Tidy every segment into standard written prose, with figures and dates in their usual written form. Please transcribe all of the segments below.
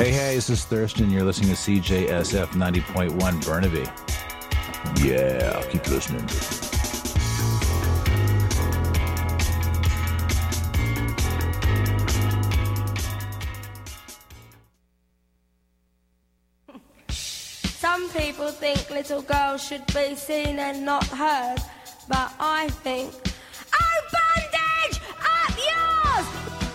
Hey, this is Thurston. You're listening to CJSF 90.1 Burnaby. Yeah, keep listening. Some people think little girls should be seen and not heard, but I think, oh, bondage, up yours!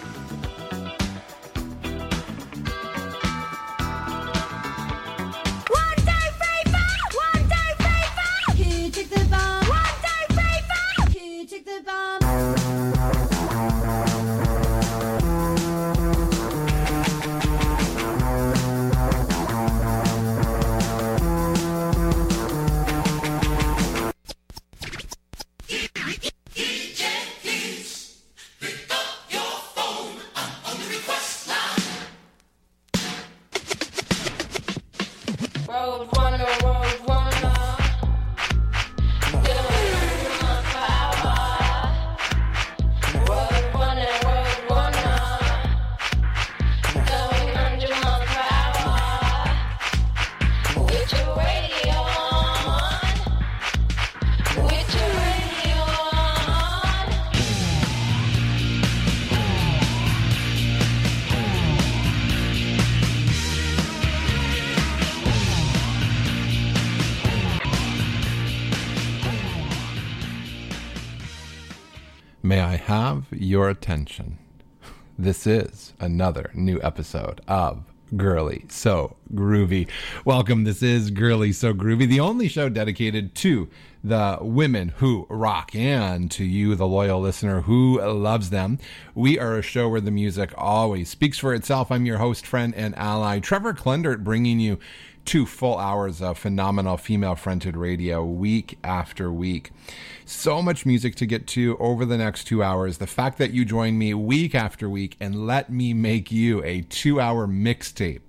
One, two, three, four! One, two, three, four! Here, take the bomb. One, two, three, four! Here, take the bomb. May I have your attention? This is another new episode of Girly So Groovy. Welcome, this is Girly So Groovy, the only show dedicated to the women who rock and to you, the loyal listener who loves them. We are a show where the music always speaks for itself. I'm your host, friend, and ally, Trevor Klendert, bringing you 2 full hours of phenomenal female-fronted radio week after week. So much music to get to over the next 2 hours. The fact that you join me week after week and let me make you a 2-hour mixtape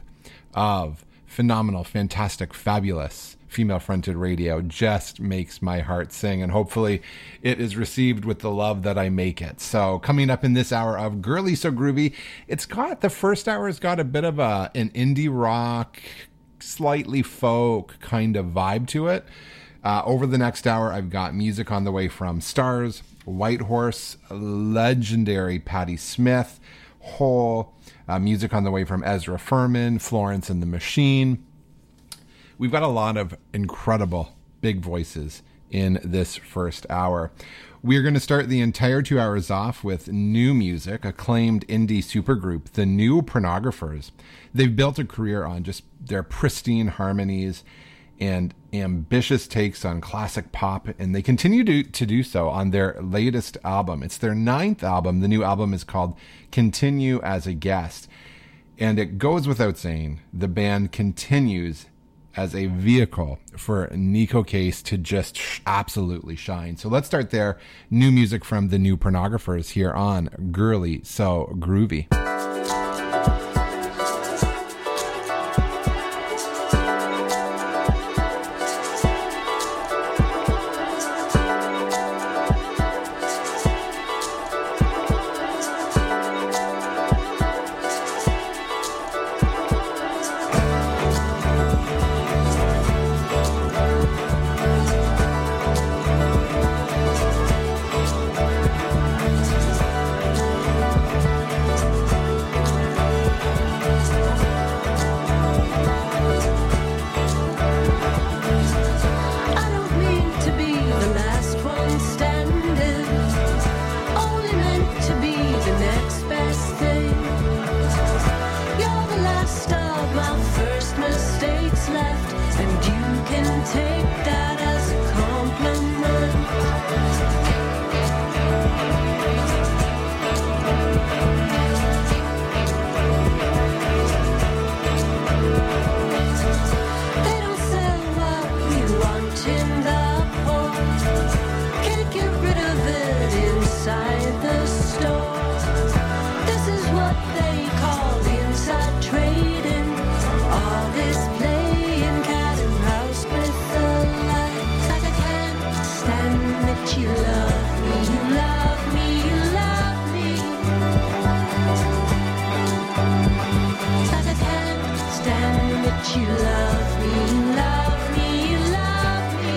of phenomenal, fantastic, fabulous female-fronted radio just makes my heart sing, and hopefully it is received with the love that I make it. So coming up in this hour of Girly So Groovy, the first hour has got a bit of an indie rock, slightly folk kind of vibe to it. Over the next hour, I've got music on the way from Stars, Whitehorse, legendary Patti Smith, Hole, music on the way from Ezra Furman, Florence and the Machine. We've got a lot of incredible big voices in this first hour. We're going to start the entire 2 hours off with new music, acclaimed indie supergroup, the New Pornographers. They've built a career on just their pristine harmonies and ambitious takes on classic pop, and they continue to do so on their latest album. It's their 9th album. The new album is called Continue as a Guest, and it goes without saying, the band continues as a vehicle for Nico Case to just absolutely shine. So let's start there. New music from the New Pornographers here on Girly So Groovy. Trading all this playing cat and mouse with the light. you love me, you love me, you love me.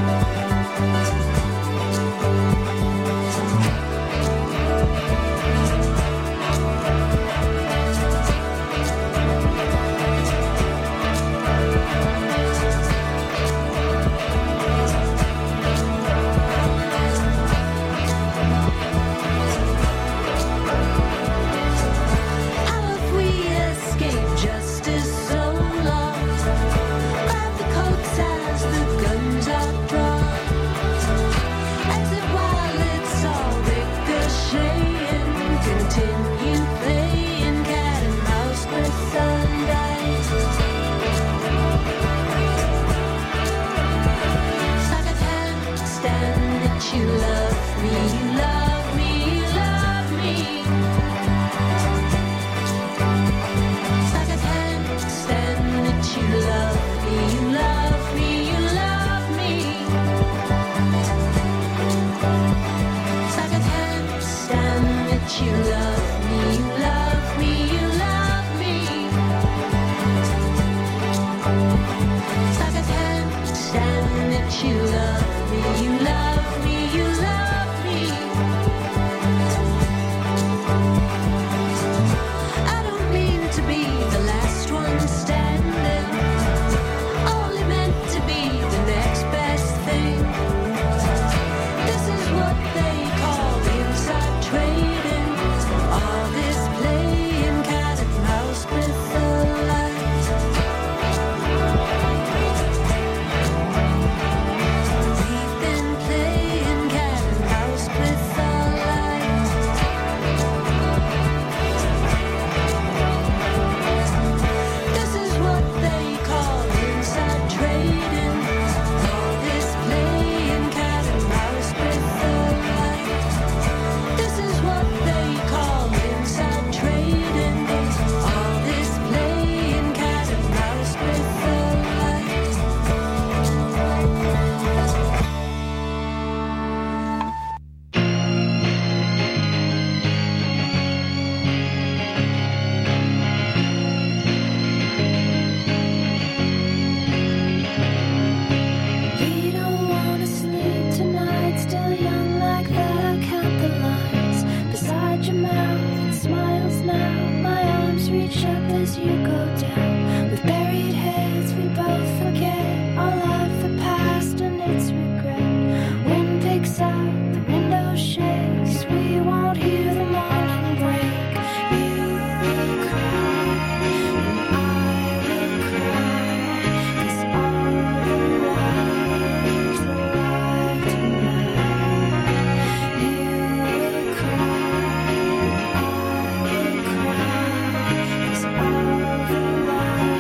How have we escaped justice so long? Grab the coats as the guns are drawn. Exit while it's all ricocheting. Continue playing cat and mouse with sunlight. Like I can't stand it, you love me, you love me, you love me. Like I can't stand it, you love me, you love me, you love me. Like I can't stand it, you love me, you love me, you love me. Like I can't stand it, you love me, you love me, you love me. I don't mean to be the last one standing, only meant to be the next best thing. This is what they call inside trading. All this playing cat and mouse with the light. We've been playing cat and mouse with the light. This is what they call inside trading. All this playing cat and mouse with the light. This is what they call inside trading. All this playing cat and mouse with the light. We don't wanna sleep tonight, still young like that. I count the lines beside your mouth. It smiles now. My arms reach up as you go down. With buried heads, we both forget all of the past and its regret. Wind picks up, the window shakes. We won't hear the morning break. You will cry, and I will cry. 'Cause all the lights arrive tonight. You will cry, and I will cry. 'Cause all the lights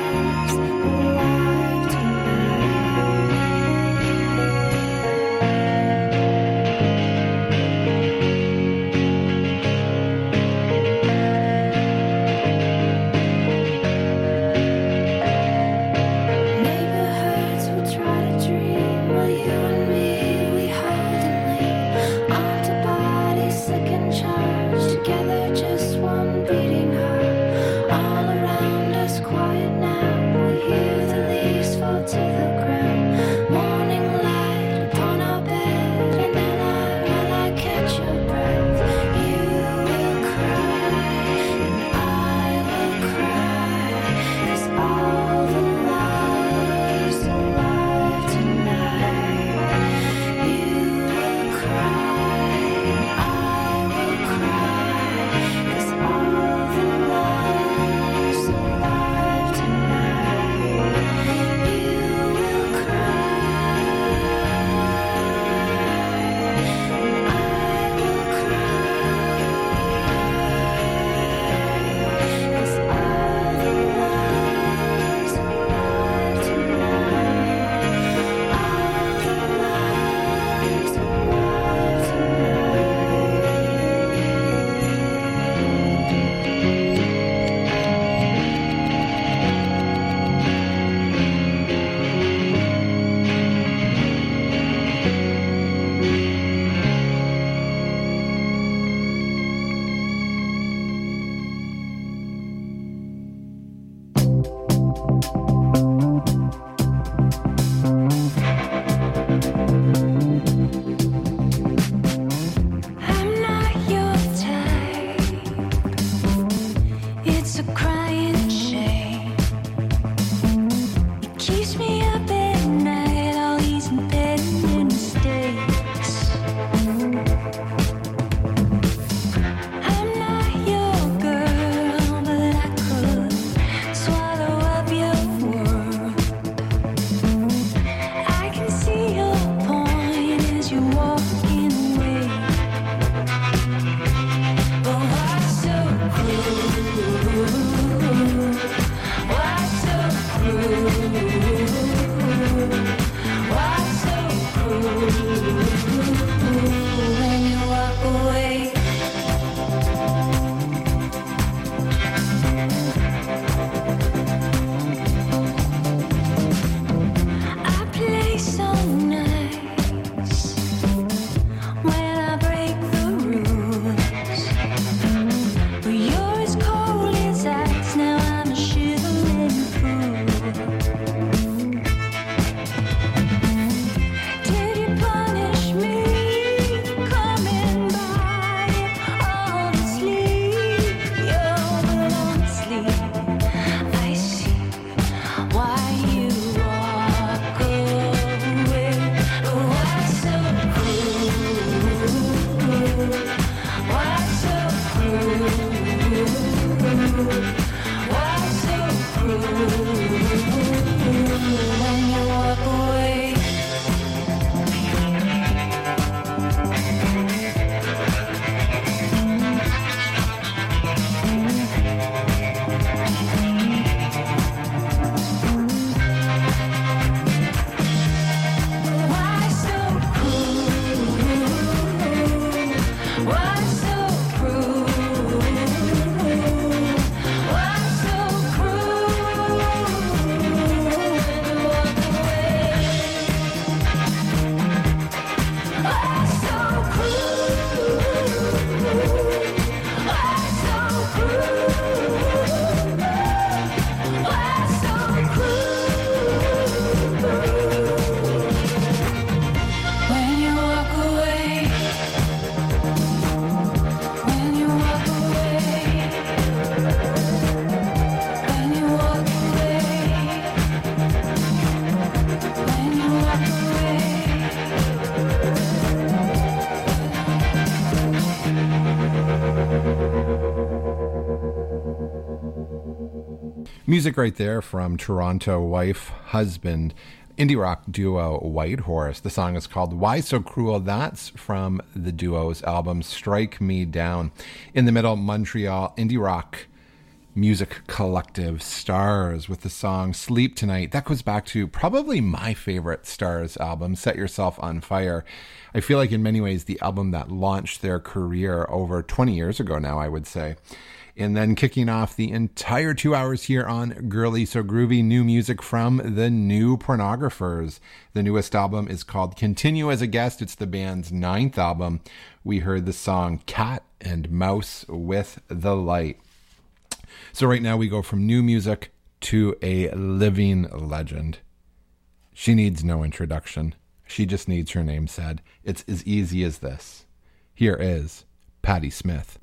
Music right there from Toronto wife, husband, indie rock duo Whitehorse. The song is called Why So Cruel. That's from the duo's album Strike Me Down. In the middle, Montreal indie rock music collective Stars with the song Sleep Tonight. That goes back to probably my favorite Stars album, Set Yourself on Fire. I feel like in many ways the album that launched their career over 20 years ago now, I would say. And then kicking off the entire 2 hours here on Girly So Groovy, new music from the New Pornographers. The newest album is called Continue as a Guest. It's the band's 9th album. We heard the song Cat and Mouse with the Light. So right now we go from new music to a living legend. She needs no introduction. She just needs her name said. It's as easy as this. Here is Patti Smith.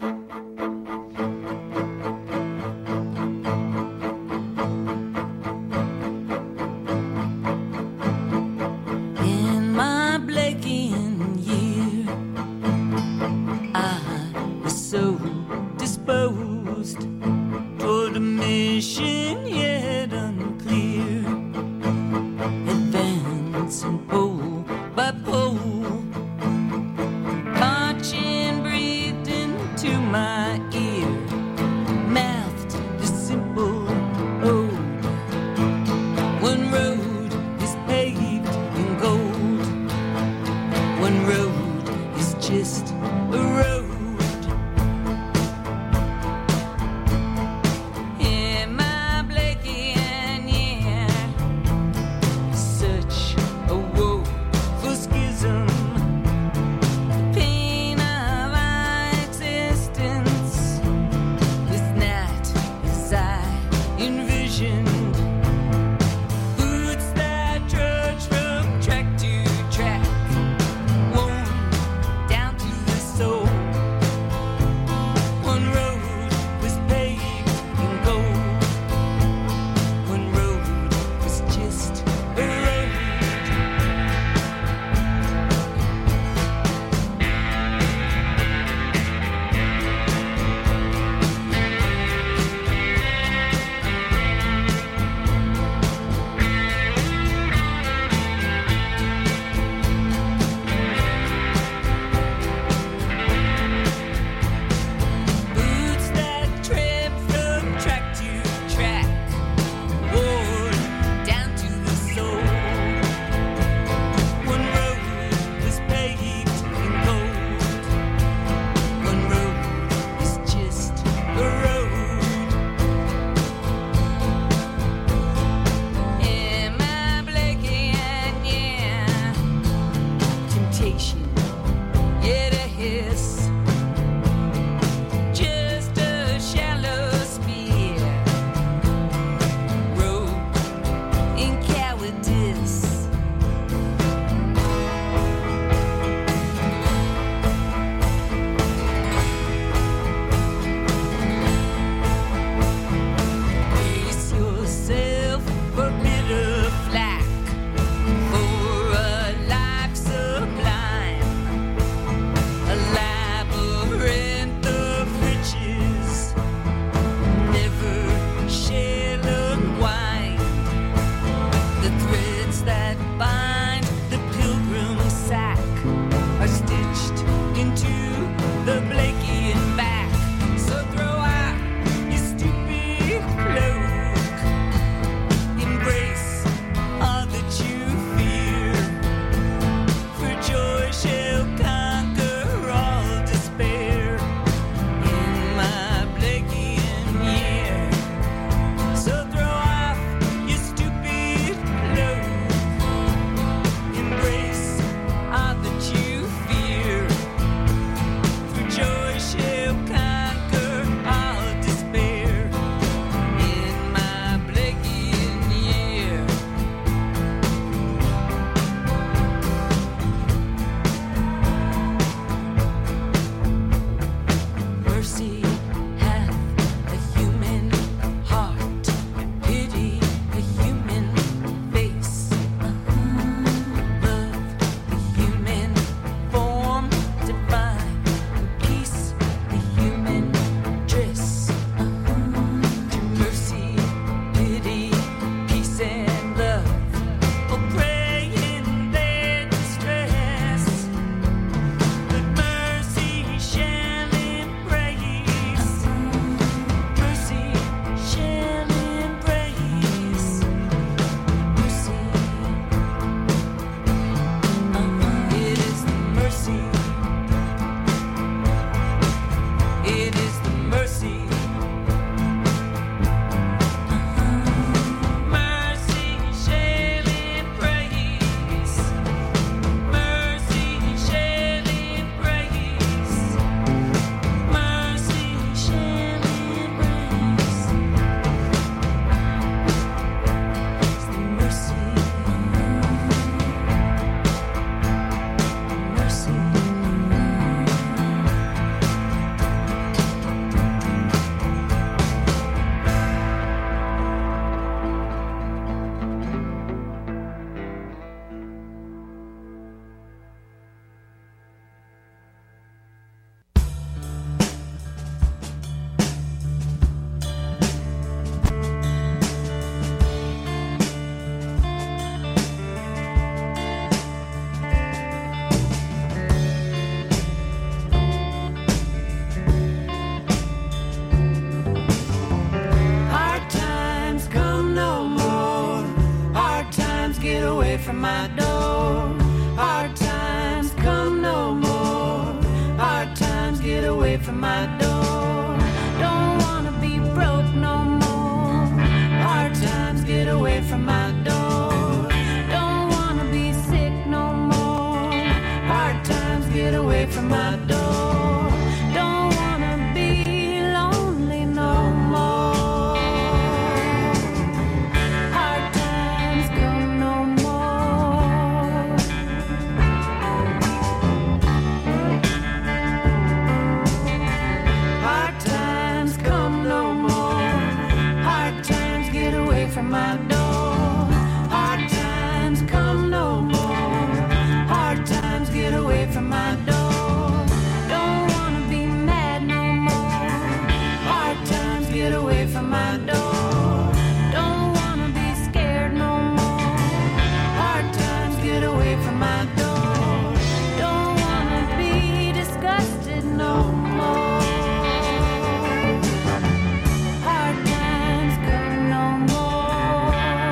In my Blakeian year, I was so disposed toward a mission yet unclear, advancing pole by pole, marching breathed into my ear, mouthed the simple ode. One road is paved in gold, one road is just a road. In my Blakeian from my door. Hard times come no more. Hard times get away from my door. Don't wanna be broke no more. Hard times get away from my door. Don't wanna be sick no more. Hard times get away from my door. Don't wanna be lonely no more. Hard times come no more. Hard times come no more. Hard times get away from my door. Hard times come no more. Hard times get away from my door. Don't wanna be mad no more. Hard times get away from my door. Don't wanna be scared no more. Hard times get away from my door. Don't wanna be disgusted no more. Hard times come no more.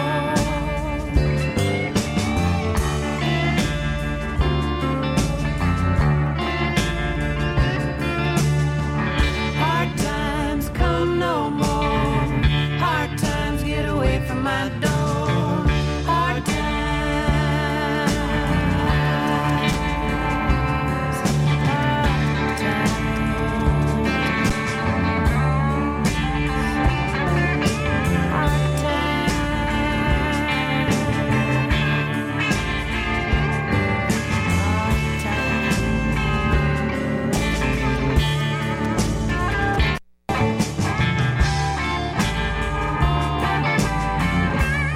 Hard times come no more. Hard times get away from my door. Hard times. Hard times.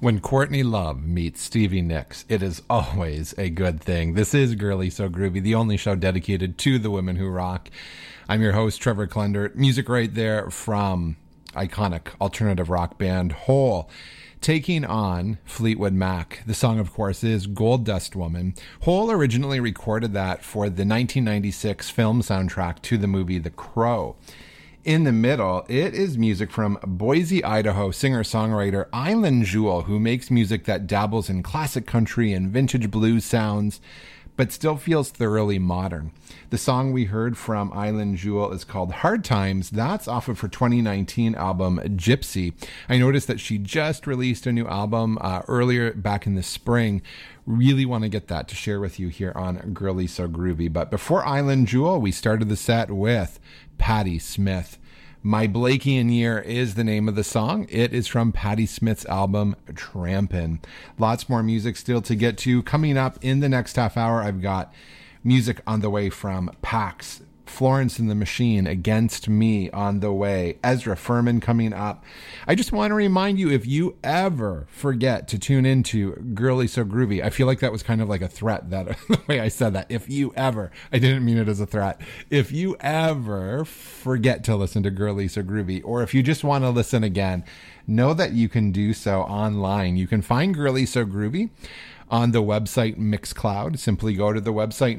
When Courtney Love meets Stevie Nicks, it is always a good thing. This is Girly So Groovy, the only show dedicated to the women who rock. I'm your host, Trevor Klender. Music right there from iconic alternative rock band Hole, taking on Fleetwood Mac. The song, of course, is Gold Dust Woman. Hole originally recorded that for the 1996 film soundtrack to the movie The Crow. In the middle, it is music from Boise, Idaho singer-songwriter Island Jewel, who makes music that dabbles in classic country and vintage blues sounds, but still feels thoroughly modern. The song we heard from Island Jewel is called Hard Times. That's off of her 2019 album, Gypsy. I noticed that she just released a new album earlier back in the spring. Really want to get that to share with you here on Girly So Groovy. But before Island Jewel, we started the set with Patti Smith. My Blakean Year is the name of the song. It is from Patti Smith's album, Trampin'. Lots more music still to get to. Coming up in the next half hour, I've got music on the way from Pax, Florence and the Machine, Against Me on the way, Ezra Furman coming up. I just want to remind you, if you ever forget to tune into Girly So Groovy, I feel like that was kind of like a threat, that the way I said that. If you ever, I didn't mean it as a threat. If you ever forget to listen to Girly So Groovy, or if you just want to listen again, know that you can do so online. You can find Girly So Groovy on the website Mixcloud. Simply go to the website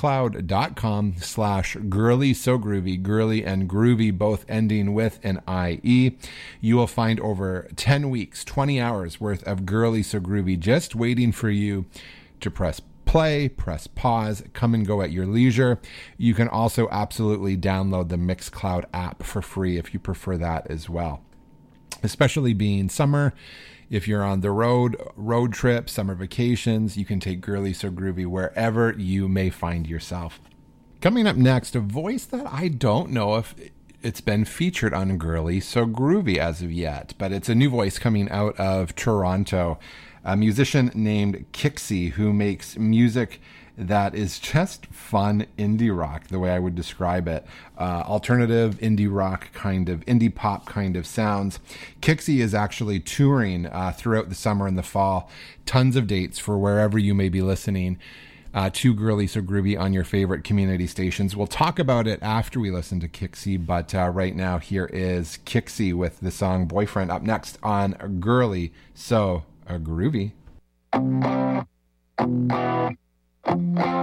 mixcloud.com/girly so groovy, girly and groovy both ending with an IE. You will find over 10 weeks, 20 hours worth of Girly So Groovy just waiting for you to press play, press pause, come and go at your leisure. You can also absolutely download the Mixcloud app for free if you prefer that as well. Especially being summer, if you're on the road trip, summer vacations, you can take Girly So Groovy wherever you may find yourself. Coming up next, a voice that I don't know if it's been featured on Girly So Groovy as of yet, but it's a new voice coming out of Toronto, a musician named Kixie, who makes music that is just fun indie rock, the way I would describe it. Alternative indie rock kind of, indie pop kind of sounds. Kixie is actually touring throughout the summer and the fall. Tons of dates for wherever you may be listening to Girly So Groovy on your favorite community stations. We'll talk about it after we listen to Kixie, but right now here is Kixie with the song Boyfriend up next on Girly So Groovy.